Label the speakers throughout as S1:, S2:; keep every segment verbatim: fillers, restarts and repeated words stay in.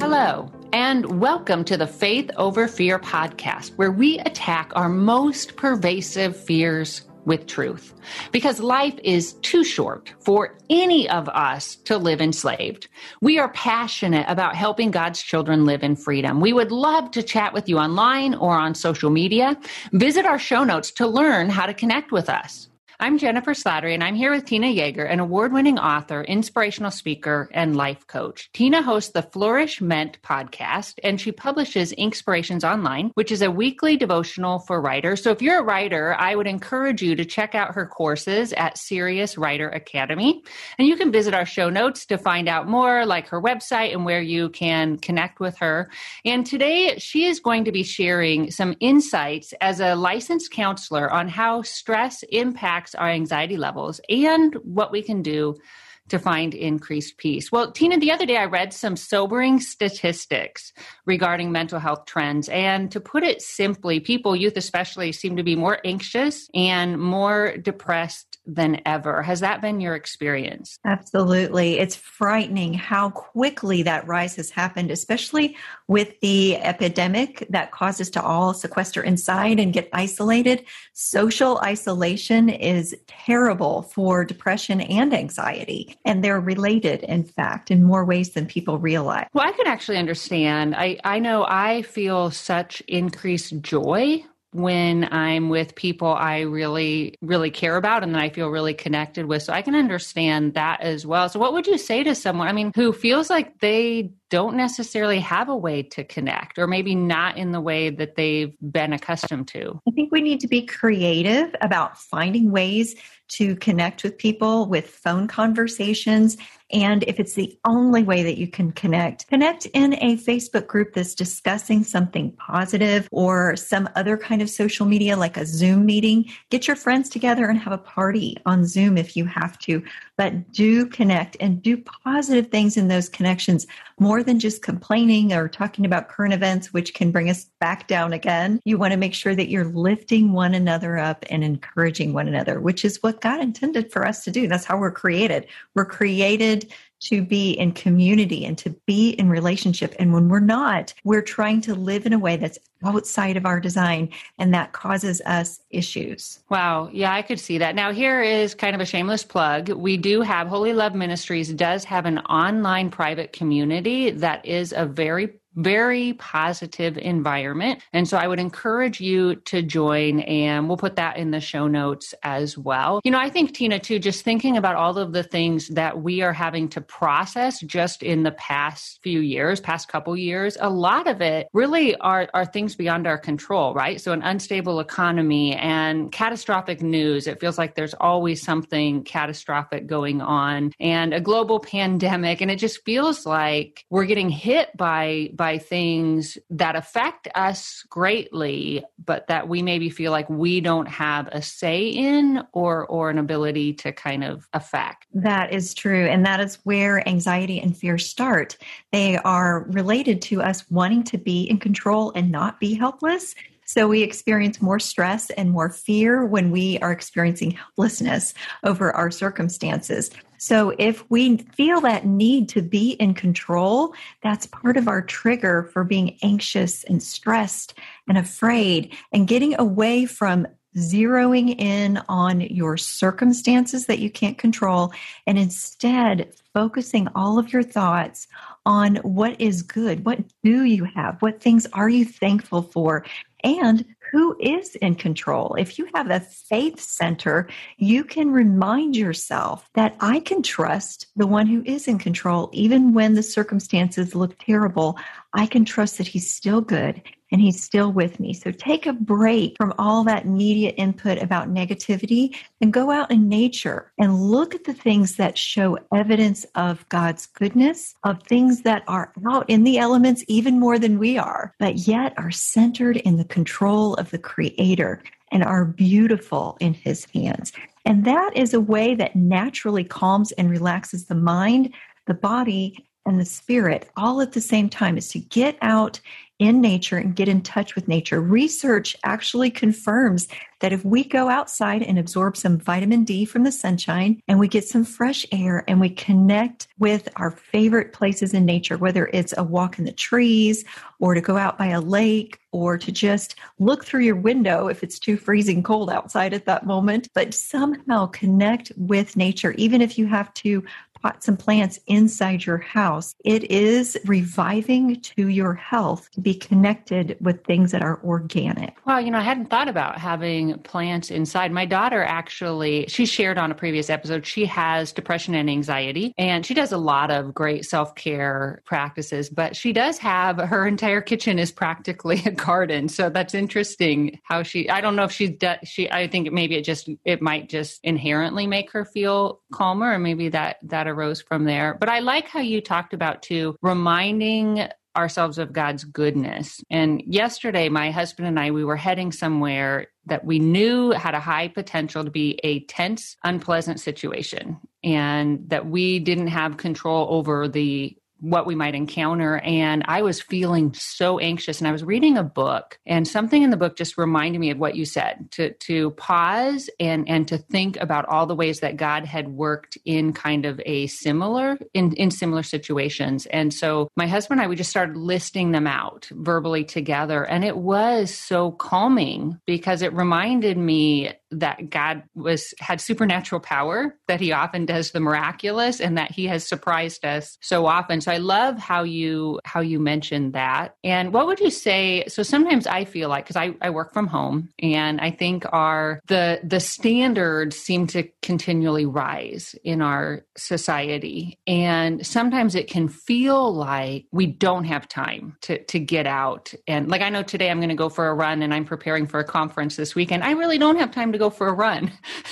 S1: Hello, and welcome to the Faith Over Fear podcast, where we attack our most pervasive fears with truth. Because life is too short for any of us to live enslaved. We are passionate about helping God's children live in freedom. We would love to chat with you online or on social media. Visit our show notes to learn how to connect with us. I'm Jennifer Slattery, and I'm here with Tina Yeager, an award-winning author, inspirational speaker, and life coach. Tina hosts the Flourish Meant podcast, and she publishes Inkspirations Online, which is a weekly devotional for writers. So if you're a writer, I would encourage you to check out her courses at Serious Writer Academy. And you can visit our show notes to find out more, like her website and where you can connect with her. And today, she is going to be sharing some insights as a licensed counselor on how stress impacts our anxiety levels and what we can do to find increased peace. Well, Tina, the other day I read some sobering statistics regarding mental health trends. And to put it simply, people, youth especially, seem to be more anxious and more depressed than ever. Has that been your experience?
S2: Absolutely. It's frightening how quickly that rise has happened, especially with the epidemic that caused us to all sequester inside and get isolated. Social isolation is terrible for depression and anxiety. And they're related, in fact, in more ways than people realize.
S1: Well, I can actually understand. I, I know I feel such increased joy when I'm with people I really, really care about and that I feel really connected with. So I can understand that as well. So what would you say to someone, I mean, who feels like they don't necessarily have a way to connect, or maybe not in the way that they've been accustomed to?
S2: I think we need to be creative about finding ways to connect with people with phone conversations. And if it's the only way that you can connect, connect in a Facebook group that's discussing something positive, or some other kind of social media like a Zoom meeting. Get your friends together and have a party on Zoom if you have to, but do connect and do positive things in those connections, more than just complaining or talking about current events, which can bring us back down again. You want to make sure that you're lifting one another up and encouraging one another, which is what God intended for us to do. That's how we're created. We're created to be in community and to be in relationship. And when we're not, we're trying to live in a way that's outside of our design, and that causes us issues.
S1: Wow. Yeah, I could see that. Now, here is kind of a shameless plug. We do have, Holy Love Ministries does have an online private community that is a very very positive environment. And so I would encourage you to join, and we'll put that in the show notes as well. You know, I think, Tina, too, just thinking about all of the things that we are having to process just in the past few years, past couple years, a lot of it really are, are things beyond our control, right? So an unstable economy and catastrophic news. It feels like there's always something catastrophic going on, and a global pandemic. And it just feels like we're getting hit by, by by things that affect us greatly, but that we maybe feel like we don't have a say in or or an ability to kind of affect.
S2: That is true. And that is where anxiety and fear start. They are related to us wanting to be in control and not be helpless. So we experience more stress and more fear when we are experiencing helplessness over our circumstances. So if we feel that need to be in control, that's part of our trigger for being anxious and stressed and afraid, and getting away from zeroing in on your circumstances that you can't control, and instead focusing all of your thoughts on what is good. What do you have? What things are you thankful for? And who is in control? If you have a faith center, you can remind yourself that I can trust the one who is in control, even when the circumstances look terrible. I can trust that he's still good and he's still with me. So take a break from all that media input about negativity and go out in nature and look at the things that show evidence of God's goodness, of things that are out in the elements even more than we are, but yet are centered in the control of the Creator and are beautiful in his hands. And that is a way that naturally calms and relaxes the mind, the body, and the spirit all at the same time is to get out in nature and get in touch with nature. Research actually confirms that if we go outside and absorb some vitamin D from the sunshine and we get some fresh air and we connect with our favorite places in nature, whether it's a walk in the trees or to go out by a lake or to just look through your window if it's too freezing cold outside at that moment, but somehow connect with nature, even if you have to pot some plants inside your house. It is reviving to your health to be connected with things that are organic.
S1: Well, you know, I hadn't thought about having plants inside. My daughter actually, she shared on a previous episode, she has depression and anxiety, and she does a lot of great self-care practices, but she does have, her entire kitchen is practically a garden. So that's interesting how she, I don't know if she's, she, I think maybe it just, it might just inherently make her feel calmer, or maybe that, that arose from there. But I like how you talked about too, reminding ourselves of God's goodness. And yesterday, my husband and I, we were heading somewhere that we knew had a high potential to be a tense, unpleasant situation, and that we didn't have control over the what we might encounter. And I was feeling so anxious, and I was reading a book, and something in the book just reminded me of what you said, to, to pause and, and to think about all the ways that God had worked in kind of a similar, in, in similar situations. And so my husband and I, we just started listing them out verbally together. And it was so calming because it reminded me that God was, had supernatural power, that he often does the miraculous, and that he has surprised us so often. So I love how you, how you mentioned that. And what would you say? So sometimes I feel like, cause I, I work from home, and I think our, the, the standards seem to continually rise in our society. And sometimes it can feel like we don't have time to, to get out. And like, I know today I'm going to go for a run, and I'm preparing for a conference this weekend. I really don't have time to go for a run,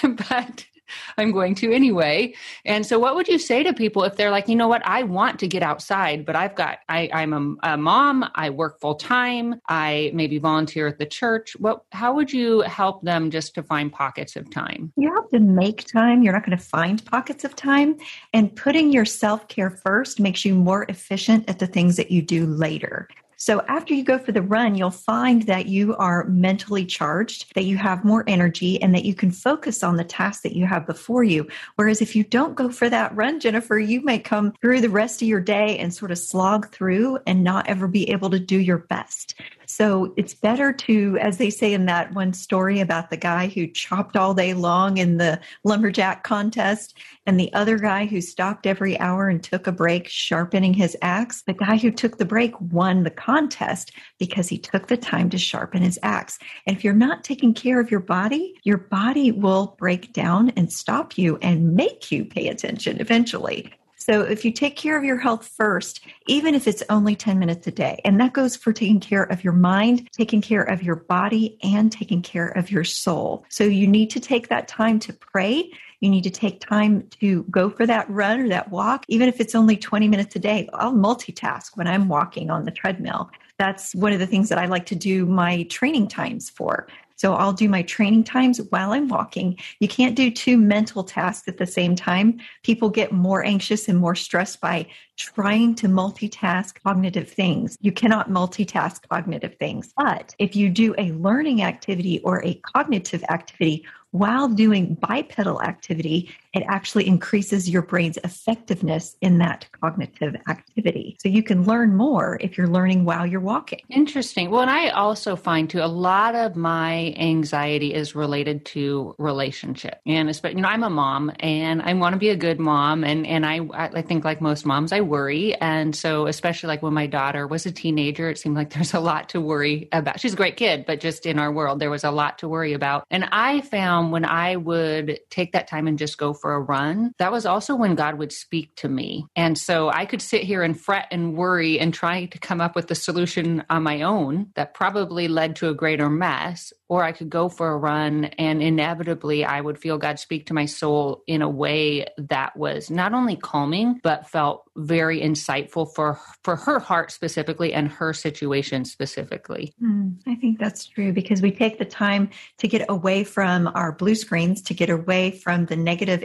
S1: but I'm going to anyway. And so what would you say to people if they're like, you know what, I want to get outside, but I've got, I, I'm a, a mom, I work full time, I maybe volunteer at the church. What, how would you help them just to find pockets of time?
S2: You have to make time. You're not going to find pockets of time. And putting your self-care first makes you more efficient at the things that you do later. So after you go for the run, you'll find that you are mentally charged, that you have more energy, and that you can focus on the tasks that you have before you. Whereas if you don't go for that run, Jennifer, you may come through the rest of your day and sort of slog through and not ever be able to do your best. So it's better to, as they say in that one story about the guy who chopped all day long in the lumberjack contest, and the other guy who stopped every hour and took a break sharpening his axe, the guy who took the break won the contest because he took the time to sharpen his axe. And if you're not taking care of your body, your body will break down and stop you and make you pay attention eventually. So if you take care of your health first, even if it's only ten minutes a day, and that goes for taking care of your mind, taking care of your body, and taking care of your soul. So you need to take that time to pray. You need to take time to go for that run or that walk, even if it's only twenty minutes a day. I'll multitask when I'm walking on the treadmill. That's one of the things that I like to do my training times for. So I'll do my training times while I'm walking. You can't do two mental tasks at the same time. People get more anxious and more stressed by trying to multitask cognitive things. You cannot multitask cognitive things. But if you do a learning activity or a cognitive activity while doing bipedal activity, it actually increases your brain's effectiveness in that cognitive activity. So you can learn more if you're learning while you're walking.
S1: Interesting. Well, and I also find too, a lot of my anxiety is related to relationship. And especially, you know, I'm a mom, and I want to be a good mom. And, and I, I think like most moms, I worry. And so especially like when my daughter was a teenager, it seemed like there's a lot to worry about. She's a great kid, but just in our world, there was a lot to worry about. And I found when I would take that time and just go for a run, that was also when God would speak to me. And so I could sit here and fret and worry and try to come up with the solution on my own that probably led to a greater mess. Or I could go for a run, and inevitably I would feel God speak to my soul in a way that was not only calming, but felt very insightful for, for her heart specifically and her situation specifically.
S2: Mm, I think that's true, because we take the time to get away from our blue screens, to get away from the negative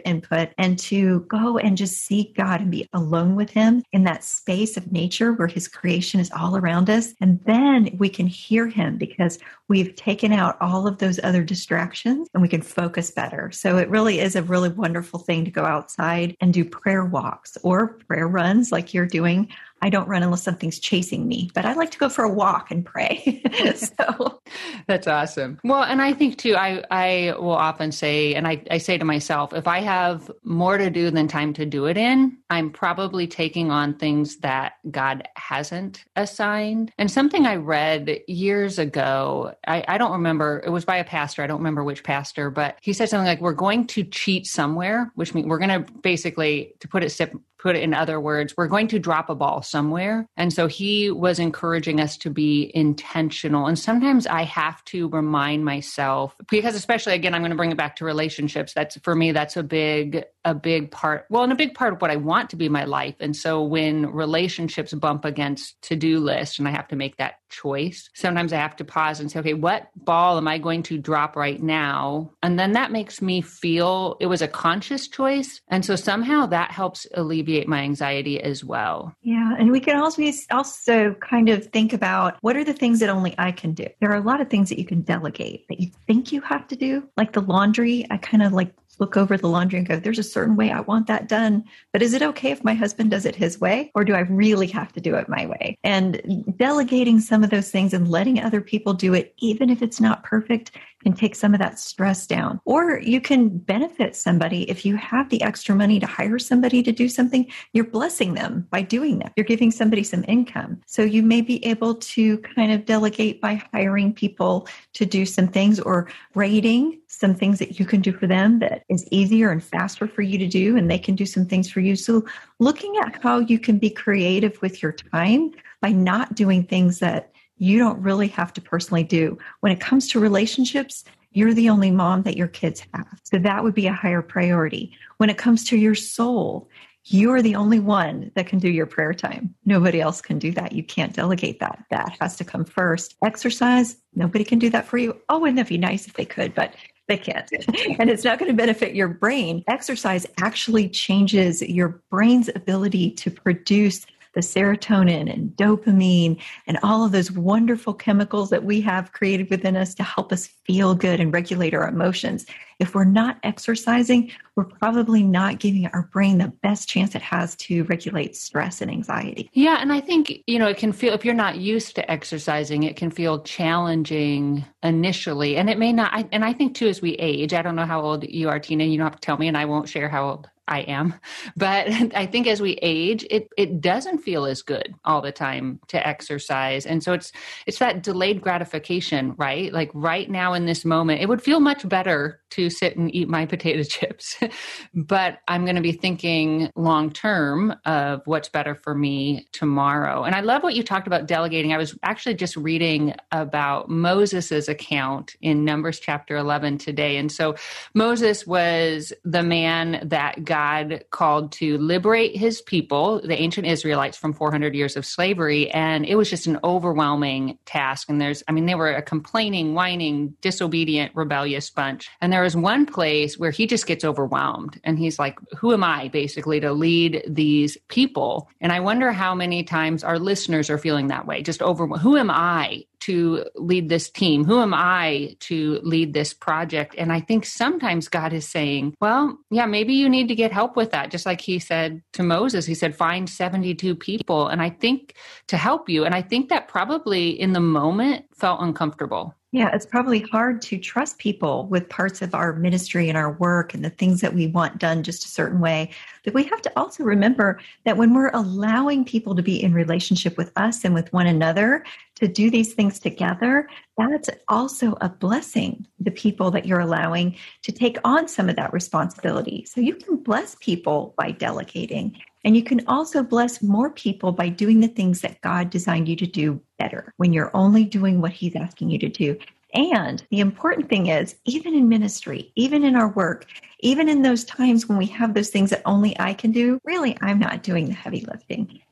S2: input and to go and just seek God and be alone with him in that space of nature where his creation is all around us. And then we can hear him because we've taken out all of those other distractions and we can focus better. So it really is a really wonderful thing to go outside and do prayer walks or prayer runs like you're doing. I don't run unless something's chasing me, but I like to go for a walk and pray. So
S1: that's awesome. Well, and I think too, I, I will often say, and I, I say to myself, if I have more to do than time to do it in, I'm probably taking on things that God hasn't assigned. And something I read years ago, I, I don't remember, it was by a pastor. I don't remember which pastor, but he said something like, we're going to cheat somewhere, which means we're going to basically, to put it simple, put it in other words, we're going to drop a ball somewhere. And so he was encouraging us to be intentional. And sometimes I have to remind myself, because especially, again, I'm going to bring it back to relationships. That's for me, that's a big, a big part, well, and a big part of what I want to be my life. And so when relationships bump against to-do lists and I have to make that choice, sometimes I have to pause and say, okay, what ball am I going to drop right now? And then that makes me feel it was a conscious choice. And so somehow that helps alleviate my anxiety as well.
S2: Yeah. And we can also, also kind of think about what are the things that only I can do? There are a lot of things that you can delegate that you think you have to do, like the laundry. I kind of like look over the laundry and go, there's a certain way I want that done. But is it okay if my husband does it his way? Or do I really have to do it my way? And delegating some of those things and letting other people do it, even if it's not perfect, can take some of that stress down. Or you can benefit somebody. If you have the extra money to hire somebody to do something, you're blessing them by doing that. You're giving somebody some income. So you may be able to kind of delegate by hiring people to do some things or rating some things that you can do for them that is easier and faster for you to do, and they can do some things for you. So looking at how you can be creative with your time by not doing things that you don't really have to personally do. When it comes to relationships, you're the only mom that your kids have. So that would be a higher priority. When it comes to your soul, you're the only one that can do your prayer time. Nobody else can do that. You can't delegate that. That has to come first. Exercise, nobody can do that for you. Oh, wouldn't that be nice if they could, but they can't. And it's not going to benefit your brain. Exercise actually changes your brain's ability to produce the serotonin and dopamine and all of those wonderful chemicals that we have created within us to help us feel good and regulate our emotions. If we're not exercising, we're probably not giving our brain the best chance it has to regulate stress and anxiety.
S1: Yeah. And I think, you know, it can feel, if you're not used to exercising, it can feel challenging initially. And it may not, I, and I think too, as we age, I don't know how old you are, Tina, you don't have to tell me, and I won't share how old I am. But I think as we age, it it doesn't feel as good all the time to exercise. And so it's it's that delayed gratification, right? Like right now in this moment, it would feel much better to sit and eat my potato chips. But I'm going to be thinking long term of what's better for me tomorrow. And I love what you talked about delegating. I was actually just reading about Moses's account in Numbers chapter eleven today. And so Moses was the man that God God called to liberate his people, the ancient Israelites, from four hundred years of slavery. And it was just an overwhelming task. And there's, I mean, they were a complaining, whining, disobedient, rebellious bunch. And there was one place where he just gets overwhelmed. And he's like, who am I basically to lead these people? And I wonder how many times our listeners are feeling that way, just overwhelmed. Who am I to lead this team? Who am I to lead this project? And I think sometimes God is saying, well, yeah, maybe you need to get help with that. Just like he said to Moses, he said, find seventy-two people. And I think to help you. And I think that probably in the moment felt uncomfortable.
S2: Yeah, it's probably hard to trust people with parts of our ministry and our work and the things that we want done just a certain way. But we have to also remember that when we're allowing people to be in relationship with us and with one another to do these things together, that's also a blessing, the people that you're allowing to take on some of that responsibility. So you can bless people by delegating. And you can also bless more people by doing the things that God designed you to do better when you're only doing what he's asking you to do. And the important thing is, even in ministry, even in our work, even in those times when we have those things that only I can do, really, I'm not doing the heavy lifting.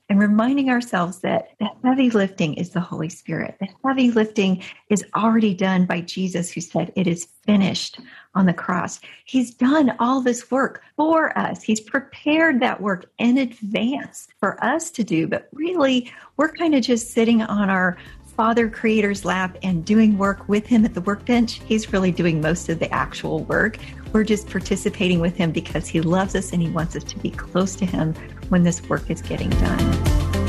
S2: and reminding ourselves that the heavy lifting is the Holy Spirit. The heavy lifting is already done by Jesus, who said, "It is finished" on the cross. He's done all this work for us. He's prepared that work in advance for us to do. But really, we're kind of just sitting on our Father Creator's lap and doing work with him at the workbench. He's really doing most of the actual work. We're just participating with him because he loves us and he wants us to be close to him when this work is getting done.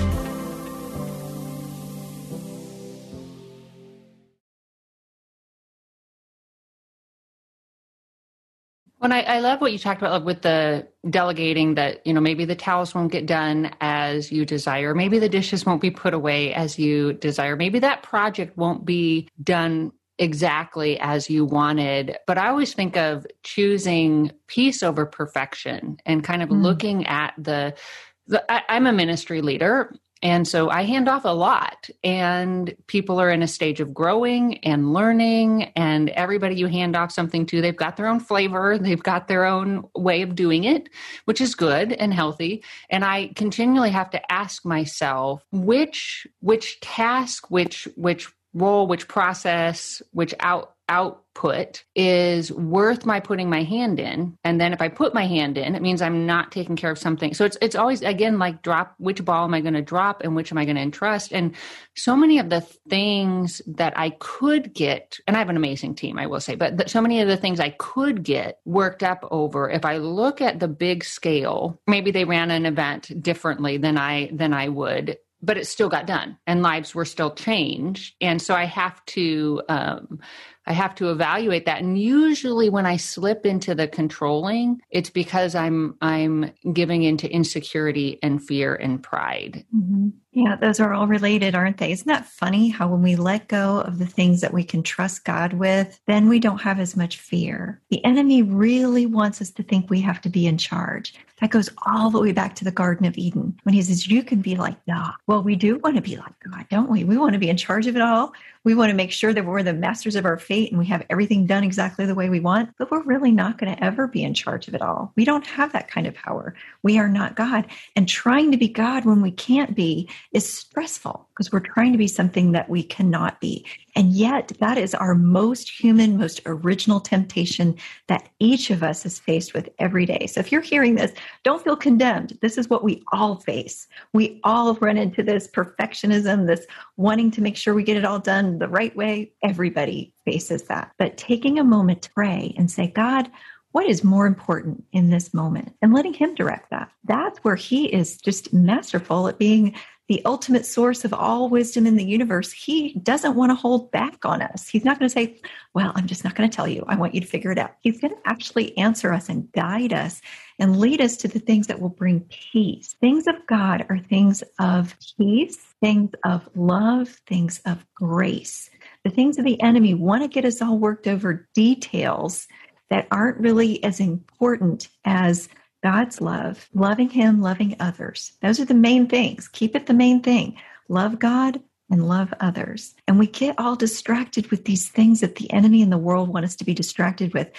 S1: Well, I, I love what you talked about like, with the delegating that, you know, maybe the towels won't get done as you desire. Maybe the dishes won't be put away as you desire. Maybe that project won't be done exactly as you wanted. But I always think of choosing peace over perfection and kind of mm. looking at the, the I, I'm a ministry leader. And so I hand off a lot, and people are in a stage of growing and learning, and everybody you hand off something to, they've got their own flavor. They've got their own way of doing it, which is good and healthy. And I continually have to ask myself, which, which task, which, which role, which process, which out, output is worth my putting my hand in. And then if I put my hand in, it means I'm not taking care of something. So it's it's always, again, like drop, which ball am I going to drop and which am I going to entrust? And so many of the things that I could get, and I have an amazing team, I will say, but th- so many of the things I could get worked up over, if I look at the big scale, maybe they ran an event differently than I than I would, but it still got done and lives were still changed. And so I have to, um, I have to evaluate that. And usually when I slip into the controlling, it's because I'm, I'm giving into insecurity and fear and pride.
S2: Mm-hmm. Yeah, those are all related, aren't they? Isn't that funny how when we let go of the things that we can trust God with, then we don't have as much fear. The enemy really wants us to think we have to be in charge. That goes all the way back to the Garden of Eden when he says, you can be like God. Well, we do want to be like God, don't we? We want to be in charge of it all. We want to make sure that we're the masters of our fate and we have everything done exactly the way we want, but we're really not going to ever be in charge of it all. We don't have that kind of power. We are not God. And trying to be God when we can't be is stressful because we're trying to be something that we cannot be. And yet that is our most human, most original temptation that each of us is faced with every day. So if you're hearing this, don't feel condemned. This is what we all face. We all run into this perfectionism, this wanting to make sure we get it all done the right way. Everybody faces that. But taking a moment to pray and say, God, what is more important in this moment? And letting him direct that. That's where he is just masterful at being the ultimate source of all wisdom in the universe. He doesn't want to hold back on us. He's not going to say, well, I'm just not going to tell you. I want you to figure it out. He's going to actually answer us and guide us and lead us to the things that will bring peace. Things of God are things of peace, things of love, things of grace. The things of the enemy want to get us all worked over details that aren't really as important as God's love, loving him, loving others. Those are the main things. Keep it the main thing. Love God and love others. And we get all distracted with these things that the enemy and the world want us to be distracted with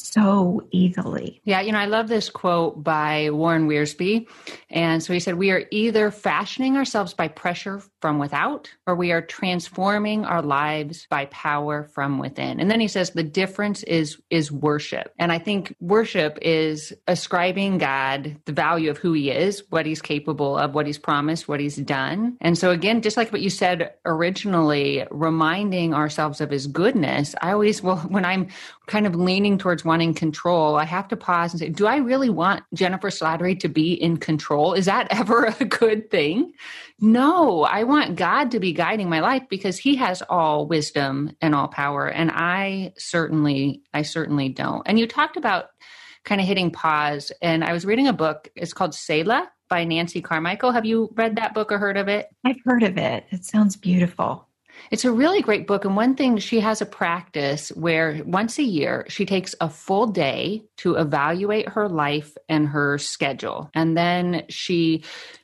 S2: so easily.
S1: Yeah, you know, I love this quote by Warren Wiersbe. And so he said, we are either fashioning ourselves by pressure from without, or we are transforming our lives by power from within. And then he says, the difference is, is worship. And I think worship is ascribing God the value of who he is, what he's capable of, what he's promised, what he's done. And so again, just like what you said originally, reminding ourselves of his goodness. I always, well, when I'm kind of leaning towards wanting control, I have to pause and say, do I really want Jennifer Slattery to be in control? Is that ever a good thing? No, I want God to be guiding my life because he has all wisdom and all power. And I certainly, I certainly don't. And you talked about kind of hitting pause. And I was reading a book. It's called Selah by Nancy Carmichael. Have you read that book or heard of it?
S2: I've heard of it. It sounds beautiful.
S1: It's a really great book. And one thing, she has a practice where once a year, she takes a full day to evaluate her life and her schedule. And then she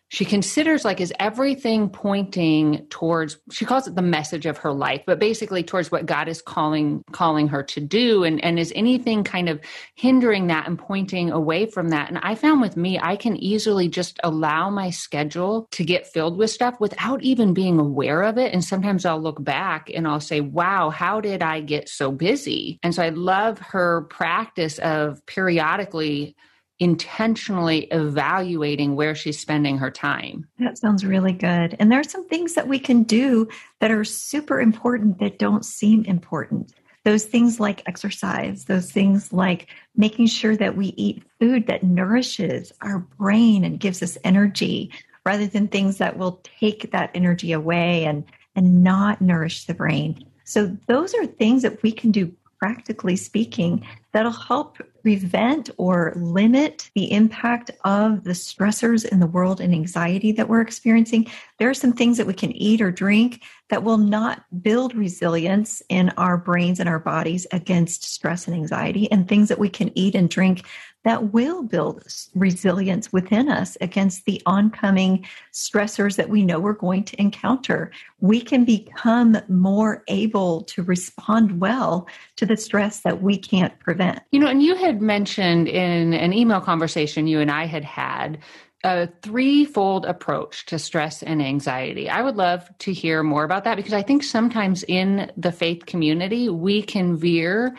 S1: she considers, like, is everything pointing towards, she calls it the message of her life, but basically towards what God is calling, calling her to do. And, and is anything kind of hindering that and pointing away from that? And I found with me, I can easily just allow my schedule to get filled with stuff without even being aware of it. And sometimes I'll look back and I'll say, wow, how did I get so busy? And so I love her practice of periodically intentionally evaluating where she's spending her time.
S2: That sounds really good. And there are some things that we can do that are super important that don't seem important. Those things like exercise, those things like making sure that we eat food that nourishes our brain and gives us energy, rather than things that will take that energy away and, and not nourish the brain. So those are things that we can do, practically speaking, that'll help prevent or limit the impact of the stressors in the world and anxiety that we're experiencing. There are some things that we can eat or drink that will not build resilience in our brains and our bodies against stress and anxiety, and things that we can eat and drink that will build resilience within us against the oncoming stressors that we know we're going to encounter. We can become more able to respond well to the stress that we can't prevent.
S1: You know, and you had mentioned in an email conversation you and I had had a threefold approach to stress and anxiety. I would love to hear more about that, because I think sometimes in the faith community, we can veer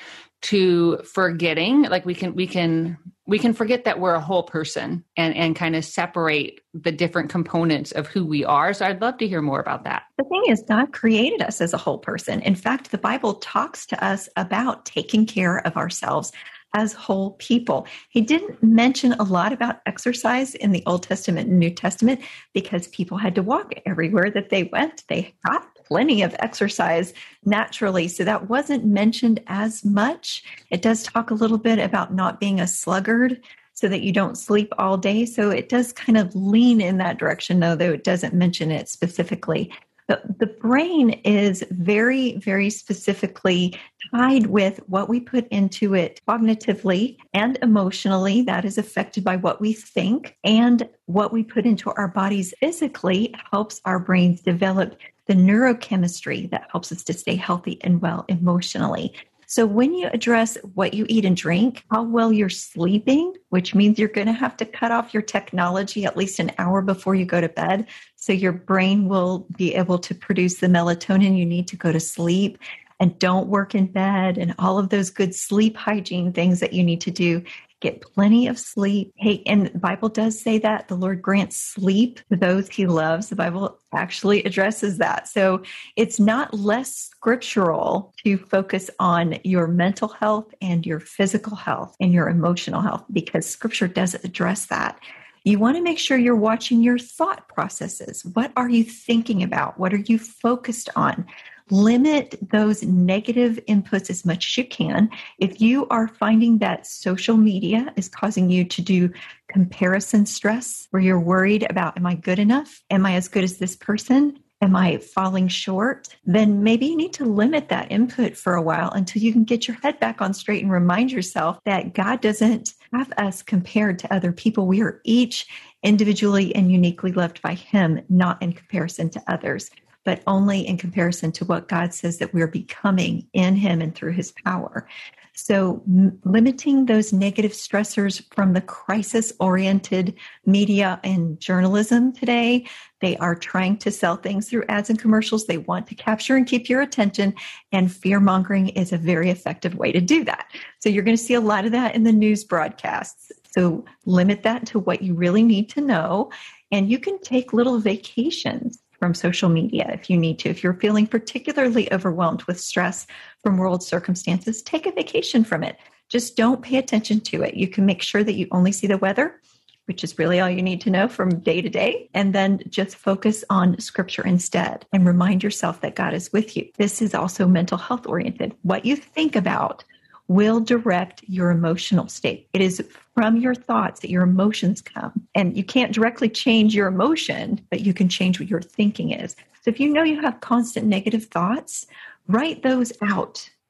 S1: to forgetting, like we can, we can, we can forget that we're a whole person and, and kind of separate the different components of who we are. So I'd love to hear more about that.
S2: The thing is, God created us as a whole person. In fact, the Bible talks to us about taking care of ourselves as whole people. He didn't mention a lot about exercise in the Old Testament and New Testament because people had to walk everywhere that they went. They got plenty of exercise naturally. So that wasn't mentioned as much. It does talk a little bit about not being a sluggard so that you don't sleep all day. So it does kind of lean in that direction, though it doesn't mention it specifically. The, the brain is very, very specifically tied with what we put into it cognitively and emotionally. That is affected by what we think, and what we put into our bodies physically helps our brains develop the neurochemistry that helps us to stay healthy and well emotionally. So when you address what you eat and drink, how well you're sleeping, which means you're going to have to cut off your technology at least an hour before you go to bed, so your brain will be able to produce the melatonin you need to go to sleep, and don't work in bed, and all of those good sleep hygiene things that you need to do. Get plenty of sleep. Hey, and the Bible does say that the Lord grants sleep to those he loves. The Bible actually addresses that. So it's not less scriptural to focus on your mental health and your physical health and your emotional health, because scripture does address that. You want to make sure you're watching your thought processes. What are you thinking about? What are you focused on? Limit those negative inputs as much as you can. If you are finding that social media is causing you to do comparison stress, where you're worried about, am I good enough? Am I as good as this person? Am I falling short? Then maybe you need to limit that input for a while until you can get your head back on straight and remind yourself that God doesn't have us compared to other people. We are each individually and uniquely loved by him, not in comparison to others, but only in comparison to what God says that we're becoming in him and through his power. So m- limiting those negative stressors from the crisis-oriented media and journalism today. They are trying to sell things through ads and commercials. They want to capture and keep your attention, and fear-mongering is a very effective way to do that. So you're going to see a lot of that in the news broadcasts. So limit that to what you really need to know, and you can take little vacations from social media if you need to. If you're feeling particularly overwhelmed with stress from world circumstances, take a vacation from it. Just don't pay attention to it. You can make sure that you only see the weather, which is really all you need to know from day to day, and then just focus on scripture instead and remind yourself that God is with you. This is also mental health oriented. What you think about will direct your emotional state. It is from your thoughts that your emotions come. And you can't directly change your emotion, but you can change what your thinking is. So if you know you have constant negative thoughts, write those out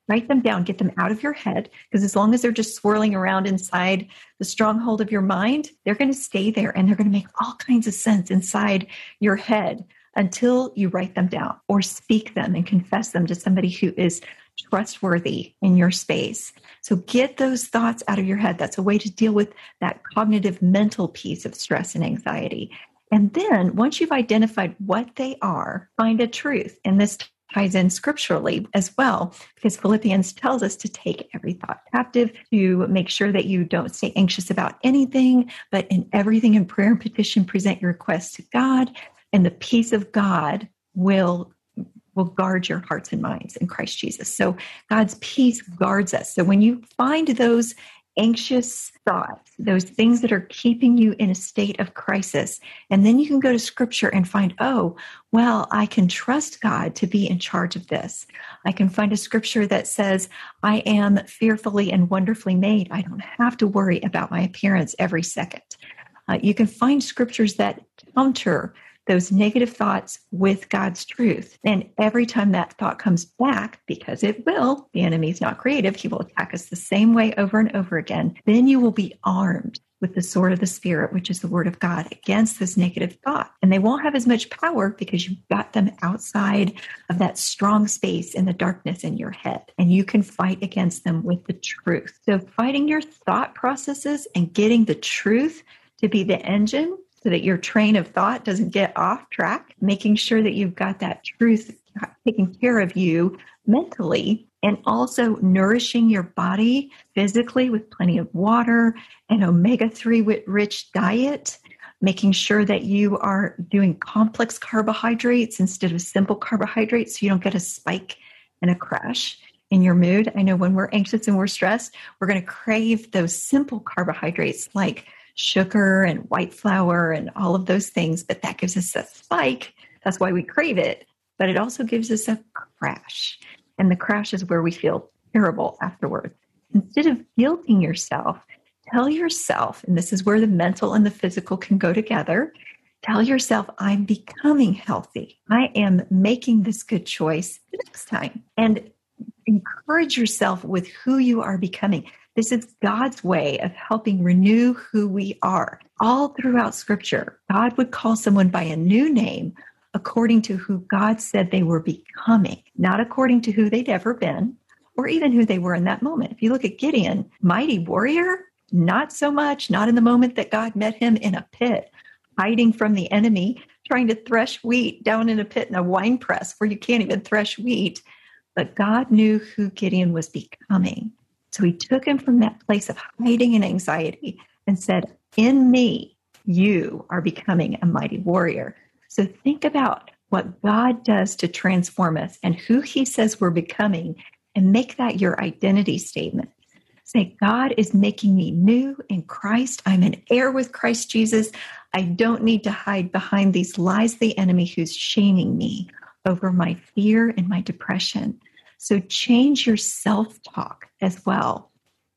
S2: Write them down, get them out of your head, because as long as they're just swirling around inside the stronghold of your mind, they're going to stay there and they're going to make all kinds of sense inside your head until you write them down or speak them and confess them to somebody who is trustworthy in your space. So get those thoughts out of your head. That's a way to deal with that cognitive mental piece of stress and anxiety. And then once you've identified what they are, find a truth. And this ties in scripturally as well, because Philippians tells us to take every thought captive, to make sure that you don't stay anxious about anything, but in everything in prayer and petition, present your requests to God, and the peace of God will will guard your hearts and minds in Christ Jesus. So God's peace guards us. So when you find those anxious thoughts, those things that are keeping you in a state of crisis, and then you can go to scripture and find, oh, well, I can trust God to be in charge of this. I can find a scripture that says, I am fearfully and wonderfully made. I don't have to worry about my appearance every second. Uh, you can find scriptures that counter those negative thoughts with God's truth. And every time that thought comes back, because it will, the enemy is not creative, he will attack us the same way over and over again, then you will be armed with the sword of the Spirit, which is the word of God, against this negative thought. And they won't have as much power because you've got them outside of that strong space in the darkness in your head. And you can fight against them with the truth. So fighting your thought processes and getting the truth to be the engine so that your train of thought doesn't get off track, making sure that you've got that truth taking care of you mentally, and also nourishing your body physically with plenty of water and omega three rich diet, making sure that you are doing complex carbohydrates instead of simple carbohydrates so you don't get a spike and a crash in your mood. I know when we're anxious and we're stressed, we're going to crave those simple carbohydrates like sugar and white flour and all of those things, but that gives us a spike. That's why we crave it. But it also gives us a crash. And the crash is where we feel terrible afterwards. Instead of guilting yourself, tell yourself, and this is where the mental and the physical can go together, tell yourself, I'm becoming healthy. I am making this good choice the next time. And encourage yourself with who you are becoming. This is God's way of helping renew who we are. All throughout Scripture, God would call someone by a new name according to who God said they were becoming, not according to who they'd ever been or even who they were in that moment. If you look at Gideon, mighty warrior, not so much, not in the moment that God met him in a pit, hiding from the enemy, trying to thresh wheat down in a pit in a wine press where you can't even thresh wheat. But God knew who Gideon was becoming. So he took him from that place of hiding and anxiety and said, in me, you are becoming a mighty warrior. So think about what God does to transform us and who he says we're becoming, and make that your identity statement. Say, God is making me new in Christ. I'm an heir with Christ Jesus. I don't need to hide behind these lies of the enemy who's shaming me over my fear and my depression. So change your self-talk as well.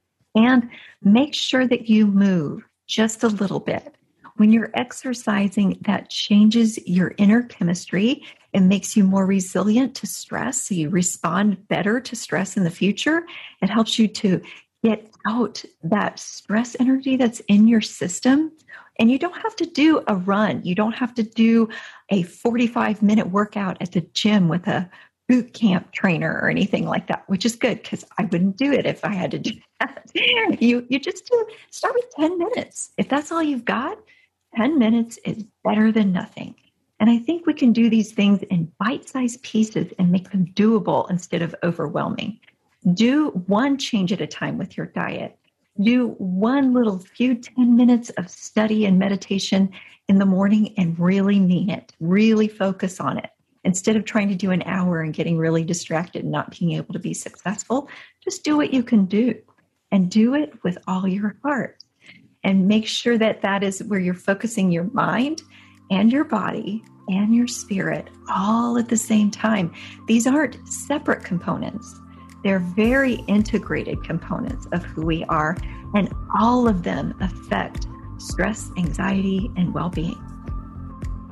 S2: And make sure that you move just a little bit. When you're exercising, that changes your inner chemistry and makes you more resilient to stress. So you respond better to stress in the future. It helps you to get out that stress energy that's in your system. And you don't have to do a run. You don't have to do a forty-five minute workout at the gym with a boot camp trainer or anything like that, which is good because I wouldn't do it if I had to do that. You, you just do start with ten minutes. If that's all you've got, ten minutes is better than nothing. And I think we can do these things in bite-sized pieces and make them doable instead of overwhelming. Do one change at a time with your diet. Do one little few ten minutes of study and meditation in the morning and really mean it. Really focus on it. Instead of trying to do an hour and getting really distracted and not being able to be successful, just do what you can do and do it with all your heart. And make sure that that is where you're focusing your mind and your body and your spirit all at the same time. These aren't separate components. They're very integrated components of who we are, and all of them affect stress, anxiety, and well-being.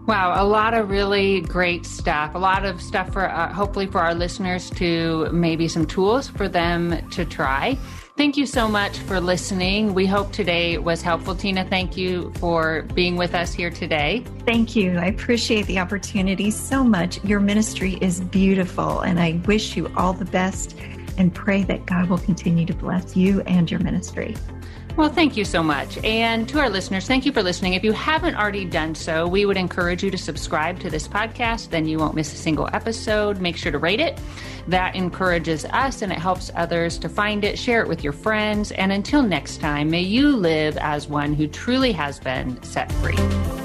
S1: Wow, a lot of really great stuff. A lot of stuff for uh, hopefully for our listeners to maybe some tools for them to try. Thank you so much for listening. We hope today was helpful. Tina, thank you for being with us here today.
S2: Thank you. I appreciate the opportunity so much. Your ministry is beautiful, and I wish you all the best and pray that God will continue to bless you and your ministry.
S1: Well, thank you so much. And to our listeners, thank you for listening. If you haven't already done so, we would encourage you to subscribe to this podcast. Then you won't miss a single episode. Make sure to rate it. That encourages us and it helps others to find it. Share it with your friends. And until next time, may you live as one who truly has been set free.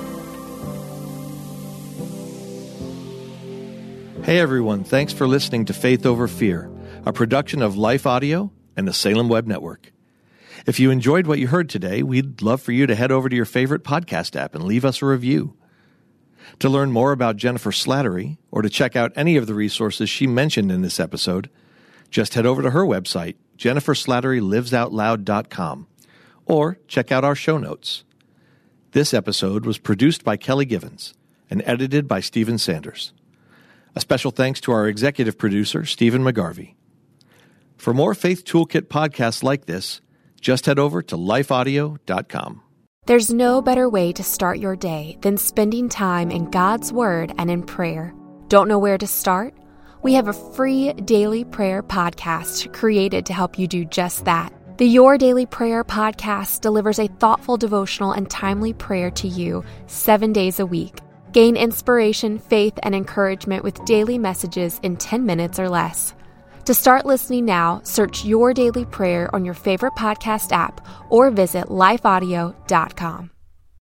S3: Hey, everyone. Thanks for listening to Faith Over Fear, a production of Life Audio and the Salem Web Network. If you enjoyed what you heard today, we'd love for you to head over to your favorite podcast app and leave us a review. To learn more about Jennifer Slattery or to check out any of the resources she mentioned in this episode, just head over to her website, jennifer slattery lives out loud dot com, or check out our show notes. This episode was produced by Kelly Givens and edited by Stephen Sanders. A special thanks to our executive producer, Stephen McGarvey. For more Faith Toolkit podcasts like this, just head over to life audio dot com.
S4: There's no better way to start your day than spending time in God's Word and in prayer. Don't know where to start? We have a free daily prayer podcast created to help you do just that. The Your Daily Prayer podcast delivers a thoughtful devotional and timely prayer to you seven days a week. Gain inspiration, faith, and encouragement with daily messages in ten minutes or less. To start listening now, search Your Daily Prayer on your favorite podcast app or visit life audio dot com.